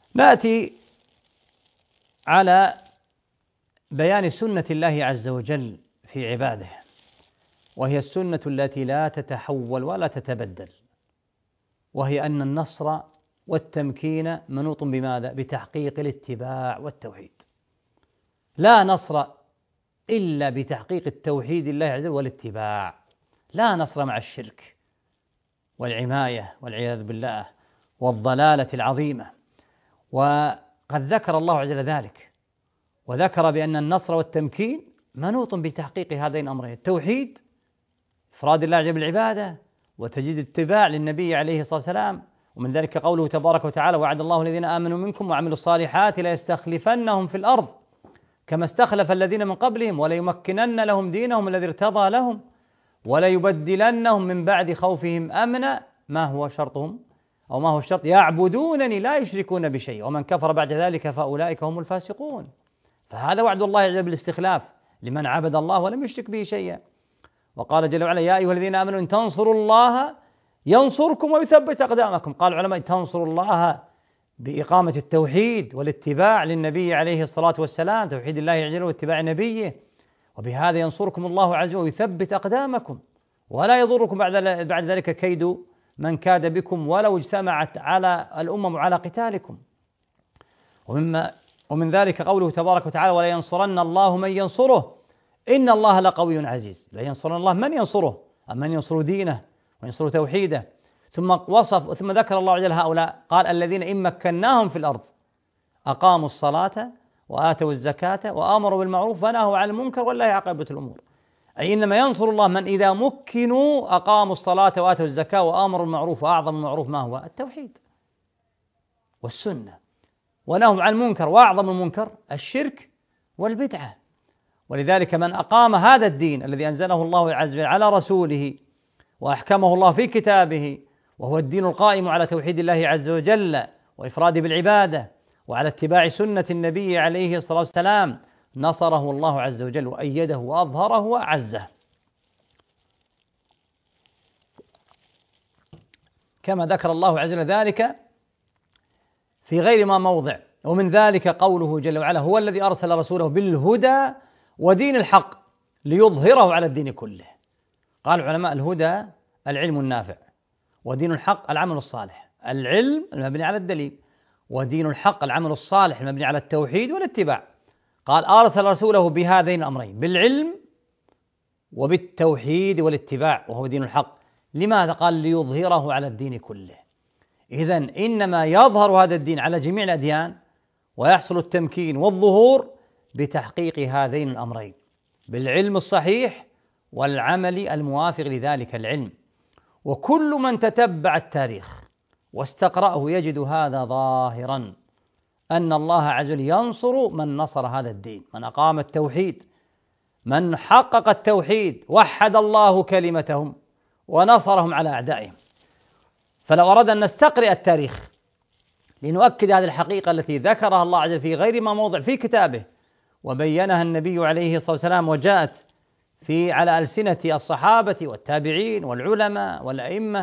نأتي على بيان سنة الله عز وجل في عباده، وهي السنة التي لا تتحول ولا تتبدل، وهي أن النصر والتمكين منوط بماذا؟ بتحقيق الاتباع والتوحيد. لا نصر إلا بتحقيق التوحيد لله عز وجل والاتباع، لا نصر مع الشرك والعماية والعياذ بالله والضلالة العظيمة. وقد ذكر الله عز وجل ذلك، وذكر بأن النصر والتمكين منوط بتحقيق هذين الأمرين: التوحيد، إفراد الله عز وجل بالعبادة، وتجديد اتباع للنبي عليه الصلاة والسلام. ومن ذلك قوله تبارك وتعالى: وعد الله الذين آمنوا منكم وعملوا الصالحات ليستخلفنهم في الأرض كما استخلف الذين من قبلهم وليمكنن لهم دينهم الذي ارتضى لهم وليبدلنهم من بعد خوفهم أمنا. ما هو شرطهم أو ما هو الشرط؟ يعبدونني لا يشركون بشيء ومن كفر بعد ذلك فأولئك هم الفاسقون. فهذا وعد الله عز وجل بالاستخلاف لمن عبد الله ولم يشرك به شيئا. وقال جل وعلا: يا أيها الذين آمنوا إن تنصروا الله ينصركم ويثبت أقدامكم. قال العلماء: تنصروا الله بإقامة التوحيد والاتباع للنبي عليه الصلاة والسلام، توحيد الله عز وجل واتباع نبيه، وبهذا ينصركم الله عز وجل ويثبت أقدامكم، ولا يضركم بعد ذلك كيد من كاد بكم ولو اجتمعت على الأمم على قتالكم. ومن ذلك قوله تبارك وتعالى: ولا ينصرن الله من ينصره إن الله لقوي عزيز. لا ينصرن الله من ينصره، من ينصر دينه وينصر توحيده. ثم ذكر الله عز وجل هؤلاء، قال: الذين إن مكناهم في الأرض أقاموا الصلاة وآتوا الزكاة وآمروا بالمعروف ونهوا عن المنكر والله عاقبة الأمور. أي إنما ينصر الله من إذا مكنوا أقاموا الصلاة وآتوا الزكاة وآمروا بالمعروف. وأعظم المعروف ما هو؟ التوحيد والسنة، ونهوا عن المنكر، وأعظم المنكر الشرك والبدعة. ولذلك من أقام هذا الدين الذي أنزله الله عز وجل على رسوله وأحكمه الله في كتابه، وهو الدين القائم على توحيد الله عز وجل وإفراده بالعبادة وعلى اتباع سنة النبي عليه الصلاة والسلام، نصره الله عز وجل وأيده وأظهره وأعزه، كما ذكر الله عز وجل ذلك في غير ما موضع. ومن ذلك قوله جل وعلا: هو الذي أرسل رسوله بالهدى ودين الحق ليظهره على الدين كله. قال العلماء: الهدى العلم النافع، ودين الحق العمل الصالح. العلم المبني على الدليل، ودين الحق العمل الصالح المبني على التوحيد والاتباع. قال: أرسل رسوله بهذين الأمرين، بالعلم وبالتوحيد والاتباع، وهو دين الحق. لماذا؟ قال: ليظهره على الدين كله. إذن إنما يظهر هذا الدين على جميع الأديان ويحصل التمكين والظهور بتحقيق هذين الأمرين: بالعلم الصحيح والعمل الموافق لذلك العلم. وكل من تتبع التاريخ واستقرأه يجد هذا ظاهرا، أن الله عز وجل ينصر من نصر هذا الدين، من أقام التوحيد، من حقق التوحيد، وحد الله كلمتهم ونصرهم على أعدائهم. فلو أراد أن نستقرئ التاريخ لنؤكد هذه الحقيقة التي ذكرها الله عز وجل في غير ما موضع في كتابه وبينها النبي عليه الصلاة والسلام، وجاءت على ألسنة الصحابة والتابعين والعلماء والأئمة،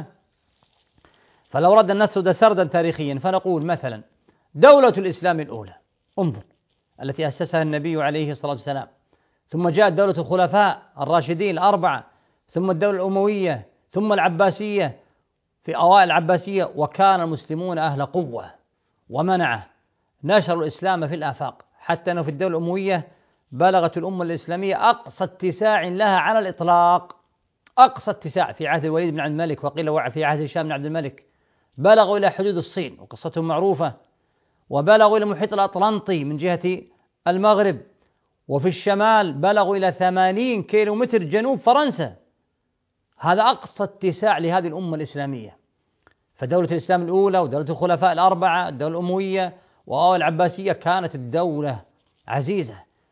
فلو أردنا أن نسرد سردا تاريخيا فنقول مثلا: دولة الإسلام الأولى، انظر، التي أسسها النبي عليه الصلاة والسلام، ثم جاءت دولة الخلفاء الراشدين الأربعة، ثم الدولة الأموية، ثم العباسية في أوائل العباسية، وكان المسلمون أهل قوة ومنعة، نشروا الإسلام في الآفاق، حتى أنه في الدولة الأموية بلغت الأمة الإسلامية أقصى اتساع لها على الإطلاق، أقصى اتساع في عهد الوليد بن عبد الملك، وقيل في عهد هشام بن عبد الملك، بلغوا إلى حدود الصين وقصتهم معروفة، وبلغوا إلى المحيط الأطلنطي من جهة المغرب، وفي الشمال بلغوا إلى 80 كيلومتر جنوب فرنسا. هذا أقصى اتساع لهذه الأمة الإسلامية. فدولة الإسلام الأولى ودولة الخلفاء الأربعة، الدولة الأموية والعباسية، كانت الدولة عزيزة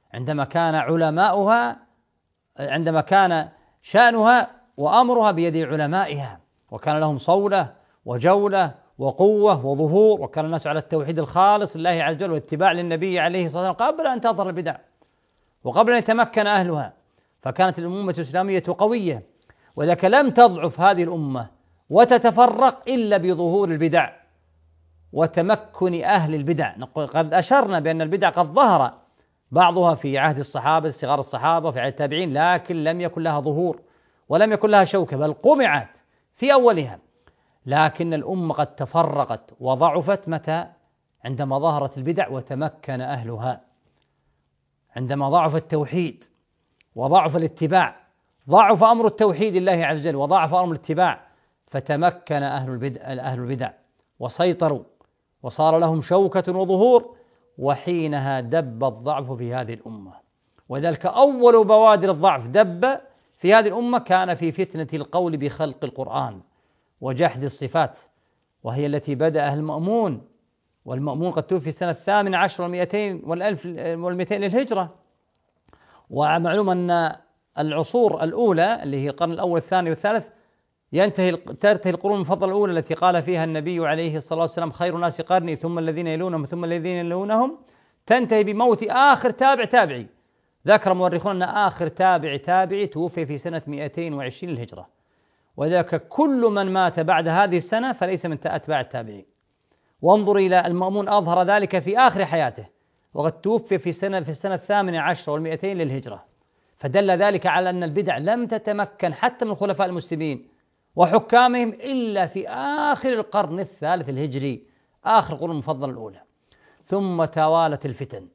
عندما كان شأنها وأمرها بيد علمائها، وكان لهم صولة وجولة وقوة وظهور، وكان الناس على التوحيد الخالص لله عز وجل واتباع للنبي عليه الصلاة والسلام قبل أن تظهر البدع وقبل أن يتمكن أهلها. فكانت الأمة الإسلامية قوية، وذلك لم تضعف هذه الأمة وتتفرق إلا بظهور البدع وتمكن أهل البدع. قد أشرنا بأن البدع قد ظهر بعضها في عهد الصحابة صغار الصحابة في عهد التابعين، لكن لم يكن لها ظهور ولم يكن لها شوكة، بل قمعت في أولها. لكن الأمة قد تفرقت وضعفت متى؟ عندما ظهرت البدع وتمكن أهلها، عندما ضعف التوحيد وضعف الاتباع، ضعف أمر التوحيد لله عز وجل وضعف أمر الاتباع، فتمكن أهل البدع وسيطروا وصار لهم شوكة وظهور، وحينها دب الضعف في هذه الأمة. وذلك أول بوادر الضعف دب في هذه الأمة كان في فتنة القول بخلق القرآن وجحد الصفات، وهي التي بدأها المأمون، والمأمون قد توفي سنة 18 و200 للهجرة. ومعلوم أن العصور الأولى اللي هي القرن الأول والثاني والثالث تنتهي القرون المفضلة الأولى التي قال فيها النبي عليه الصلاة والسلام خير الناس قرني ثم الذين يلونهم ثم الذين يلونهم، تنتهي بموت آخر تابعي. ذكر مؤرخون أن آخر تابعي توفي في سنة 220 للهجرة، وذاك كل من مات بعد هذه السنة فليس من أتباع التابعين. وانظر إلى المأمون أظهر ذلك في آخر حياته، وقد توفي في السنة 18 و200 للهجرة، فدل ذلك على أن البدع لم تتمكن حتى من الخلفاء المسلمين وحكامهم إلا في آخر القرن الثالث الهجري، آخر القرون المفضلة الأولى. ثم توالت الفتن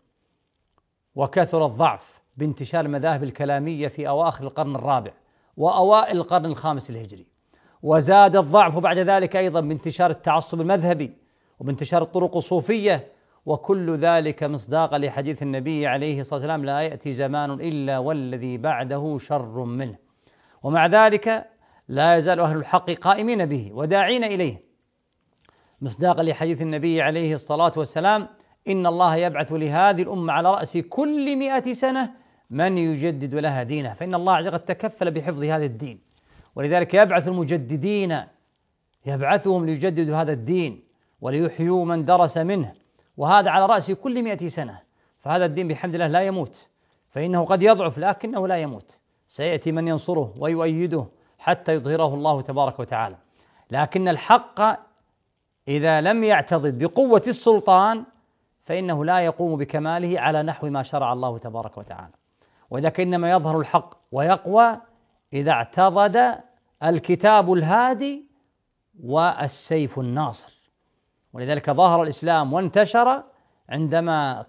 وكثر الضعف بانتشار المذاهب الكلامية في أواخر القرن الرابع وأوائل القرن الخامس الهجري، وزاد الضعف بعد ذلك أيضا بانتشار التعصب المذهبي وبانتشار الطرق الصوفية، وكل ذلك مصداقا لحديث النبي عليه الصلاة والسلام لا يأتي زمان إلا والذي بعده شر منه. ومع ذلك لا يزال أهل الحق قائمين به وداعين إليه، مصداقا لحديث النبي عليه الصلاة والسلام إن الله يبعث لهذه الأمة على رأس كل 100 سنة من يجدد لها دينها، فإن الله عز وجل تكفل بحفظ هذا الدين، ولذلك يبعث المجددين، يبعثهم ليجددوا هذا الدين وليحيوا من درس منه، وهذا على رأس كل 100 سنة. فهذا الدين بحمد الله لا يموت، فإنه قد يضعف لكنه لا يموت، سيأتي من ينصره ويؤيده حتى يظهره الله تبارك وتعالى. لكن الحق إذا لم يعتضد بقوة السلطان فإنه لا يقوم بكماله على نحو ما شرع الله تبارك وتعالى، وذلك إنما يظهر الحق ويقوى إذا اعتضد الكتاب الهادي والسيف الناصر. ولذلك ظهر الإسلام وانتشر عندما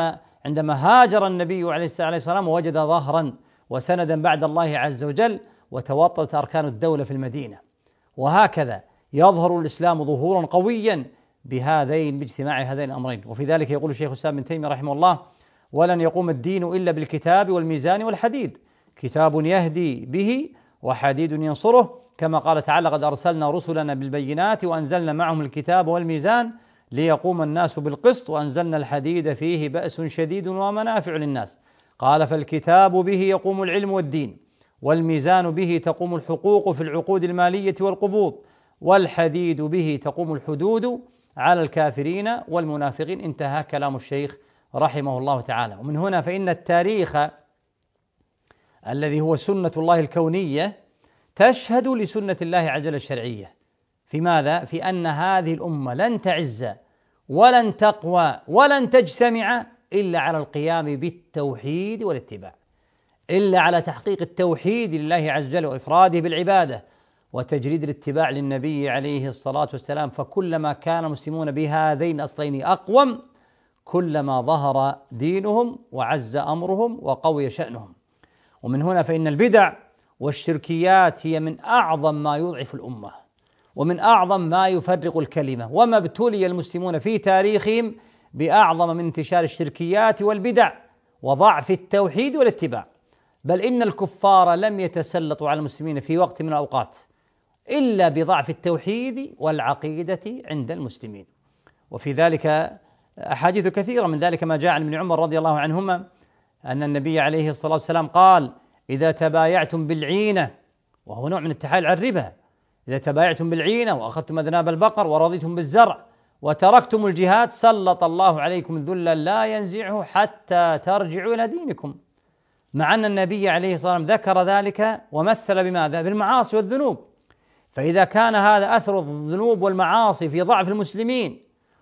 هاجر النبي عليه الصلاة والسلام ووجد ظهرا وسندا بعد الله عز وجل وتوطدت أركان الدولة في المدينة. وهكذا يظهر الإسلام ظهورا قويا باجتماع هذين الأمرين. وفي ذلك يقول الشيخ الإسلام ابن تيمية رحمه الله ولن يقوم الدين إلا بالكتاب والميزان والحديد، كتاب يهدي به وحديد ينصره، كما قال تعالى قد أرسلنا رسلنا بالبينات وأنزلنا معهم الكتاب والميزان ليقوم الناس بالقسط وأنزلنا الحديد فيه بأس شديد ومنافع للناس. قال فالكتاب به يقوم العلم والدين، والميزان به تقوم الحقوق في العقود المالية والقبوض، والحديد به تقوم الحدود على الكافرين والمنافقين. انتهى كلام الشيخ رحمه الله تعالى. ومن هنا فإن التاريخ الذي هو سنة الله الكونية تشهد لسنة الله عز وجل الشرعية في ماذا؟ في أن هذه الأمة لن تعز ولن تقوى ولن تجتمع إلا على القيام بالتوحيد والاتباع، إلا على تحقيق التوحيد لله عز وجل وإفراده بالعبادة وتجريد الاتباع للنبي عليه الصلاة والسلام. فكلما كان المسلمون بهذين الأصلين أقوم كلما ظهر دينهم وعز أمرهم وقوي شأنهم. ومن هنا فإن البدع والشركيات هي من أعظم ما يضعف الأمة ومن أعظم ما يفرق الكلمة، وما ابتلي المسلمون في تاريخهم بأعظم من انتشار الشركيات والبدع وضعف التوحيد والاتباع. بل إن الكفار لم يتسلطوا على المسلمين في وقت من الأوقات إلا بضعف التوحيد والعقيدة عند المسلمين. وفي ذلك أحاديث كثيرة، من ذلك ما جاء عن ابن عمر رضي الله عنهما أن النبي عليه الصلاة والسلام قال إذا تبايعتم بالعينة، وهو نوع من التحايل على الربا، إذا تبايعتم بالعينة وأخذتم أذناب البقر ورضيتم بالزرع وتركتم الجهاد سلط الله عليكم ذلا لا ينزعه حتى ترجعوا إلى دينكم. مع أن النبي عليه الصلاة والسلام ذكر ذلك ومثل بماذا؟ بالمعاصي والذنوب. فإذا كان هذا أثر الذنوب والمعاصي في ضعف المسلمين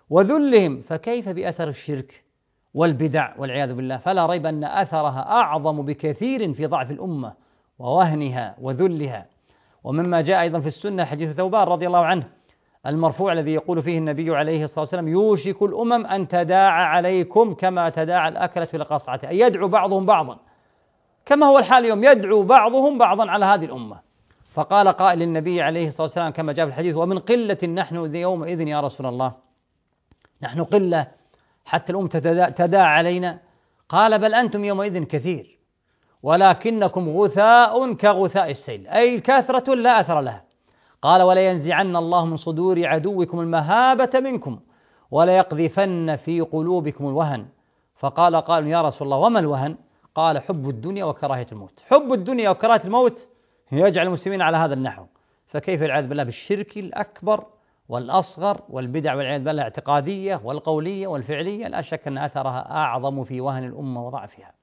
وذلهم، فكيف بأثر الشرك والبدع والعياذ بالله؟ فلا ريب أن أثرها أعظم بكثير في ضعف الأمة ووهنها وذلها. ومما جاء أيضا في السنة حديث ثوبان رضي الله عنه المرفوع الذي يقول فيه النبي عليه الصلاة والسلام: يوشك الأمم أن تداعى عليكم كما تداعى الأكلة إلى قصعته، أي يدعو بعضهم بعضا كما هو الحال اليوم، يدعو بعضهم بعضا على هذه الأمة. فقال قائل للنبي عليه الصلاة والسلام كما جاء في الحديث: ومن قلة نحن يومئذ يا رسول الله، نحن قلة حتى الأمة تداعى علينا؟ قال: بل أنتم يومئذ كثير ولكنكم غثاء كغثاء السيل، أي كثرة لا أثر لها. قال: ولينزعن الله من صدور عدوكم المهابة منكم وليقذفن في قلوبكم الوهن. فقال قال: يا رسول الله وما الوهن؟ قال: حب الدنيا وكراهية الموت. حب الدنيا وكراهية الموت يجعل المسلمين على هذا النحو، فكيف والعياذ بالله بالشرك الأكبر والأصغر والبدع والعياذ بالله الاعتقادية والقولية والفعلية؟ لا شك أن أثرها أعظم في وهن الأمة وضعفها.